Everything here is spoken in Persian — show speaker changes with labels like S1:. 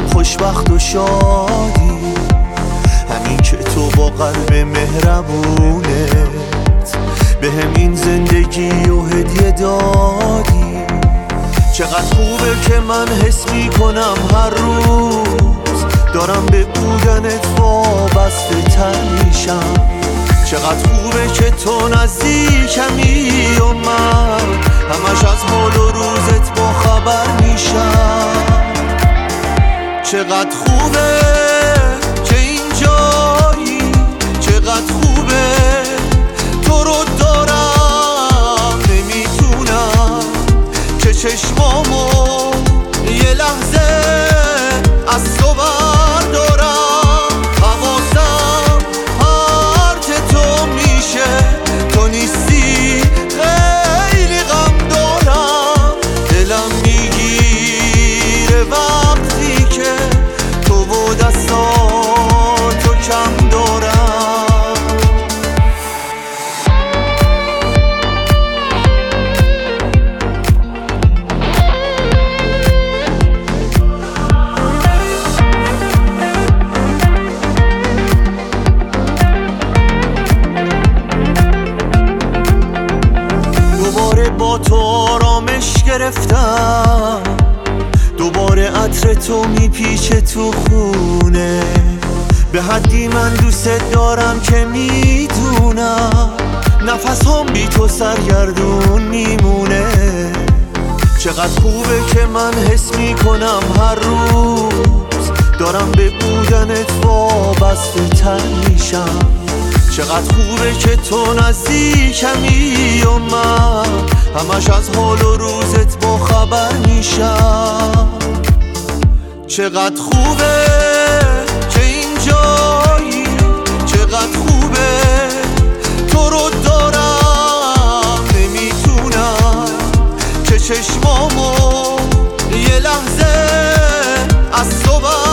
S1: خوشبخت و شادی، همین که تو با قلب مهربونت به همین زندگی و هدیه دادی. چقدر خوبه که من حس میکنم هر روز دارم به بودنت وابسته تر میشم. چقدر خوبه که تو نزدیکمی و من همش از حال و روزت با خبر میشم. چقدر خوبه که اینجایی، چقدر خوبه تو رو دارم، نمیتونم که چشمامو یه لحظه از تو بردارم. حواسم پرت تو میشه، تو نیستی خیلی غم دارم. دلم میگیره وقتی که تو و دستاتو کم دارم. دوباره با تو آرامش گرفتم، دوباره عطر تو میپیچه تو خونه. به حدی من دوست دارم که میدونم نفس هم بی تو سرگردون میمونه. چقدر خوبه که من حس میکنم هر روز دارم به بودنت وابسته تر میشم. چقدر خوبه که تو نزدیکمی و من همش از حال و روزت با خبر میشم. چقدر خوبه که اینجایی، چقدر خوبه تو رو دارم، نمیتونم که چشمامو یه لحظه از تو